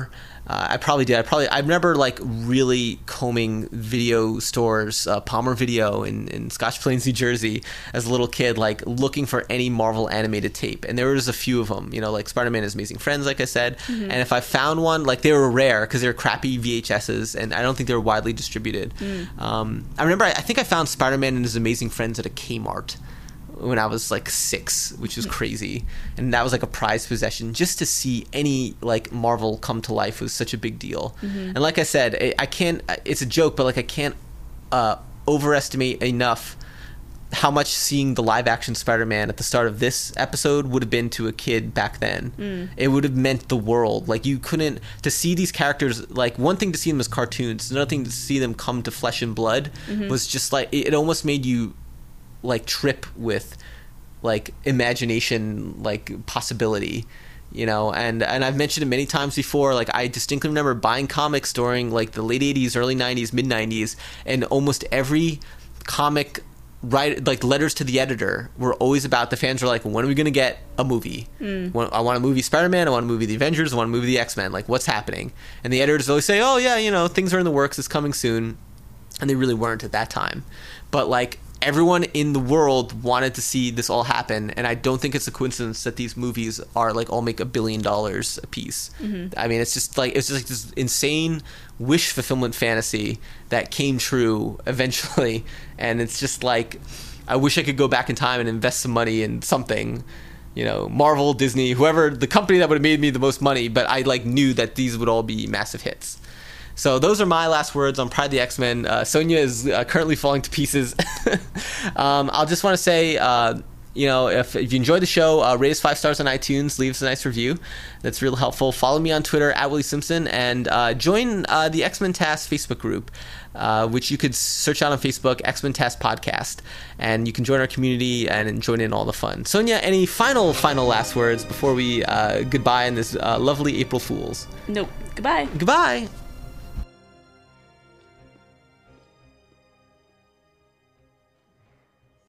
Uh, I probably did. I probably I remember like really combing video stores, uh, Palmer Video in, in Scotch Plains, New Jersey, as a little kid, like looking for any Marvel animated tape. And there was a few of them, you know, like Spider-Man and His Amazing Friends, like I said. Mm-hmm. And if I found one, like they were rare because they were crappy V H S's, and I don't think they were widely distributed. Mm. Um, I remember I, I think I found Spider-Man and His Amazing Friends at a Kmart when I was like six, which was crazy, and that was like a prized possession. Just to see any like Marvel come to life was such a big deal. Mm-hmm. And like I said, I, I can't, it's a joke, but like I can't uh, overestimate enough how much seeing the live action Spider-Man at the start of this episode would have been to a kid back then. Mm. It would have meant the world. Like you couldn't, to see these characters, like one thing to see them as cartoons, another thing to see them come to flesh and blood mm-hmm. was just like, it, it almost made you like trip with like imagination, like possibility, you know. And and I've mentioned it many times before, like I distinctly remember buying comics during like the late eighties, early nineties, mid nineties, and almost every comic write like letters to the editor were always about, the fans were like, when are we going to get a movie? mm. I want a movie Spider-Man, I want a movie The Avengers, I want a movie The X-Men, like what's happening? And the editors always say, oh yeah, you know, things are in the works, it's coming soon. And they really weren't at that time, but like everyone in the world wanted to see this all happen, and I don't think it's a coincidence that these movies are like all make a billion dollars a piece. Mm-hmm. I mean, it's just like it's just like this insane wish fulfillment fantasy that came true eventually, and it's just like I wish I could go back in time and invest some money in something, you know, Marvel, Disney, whoever, the company that would have made me the most money, but I like knew that these would all be massive hits. So those are my last words on Pride the X-Men. Uh, Sonia is uh, currently falling to pieces. um, I'll just want to say, uh, you know, if, if you enjoyed the show, uh, rate us five stars on iTunes, leave us a nice review. That's real helpful. Follow me on Twitter, at Willie Simpson, and uh, join uh, the X-Men Task Facebook group, uh, which you could search out on Facebook, X-Men Task Podcast, and you can join our community and join in all the fun. Sonia, any final, final last words before we uh, goodbye on this uh, lovely April Fools? Nope. Goodbye. Goodbye.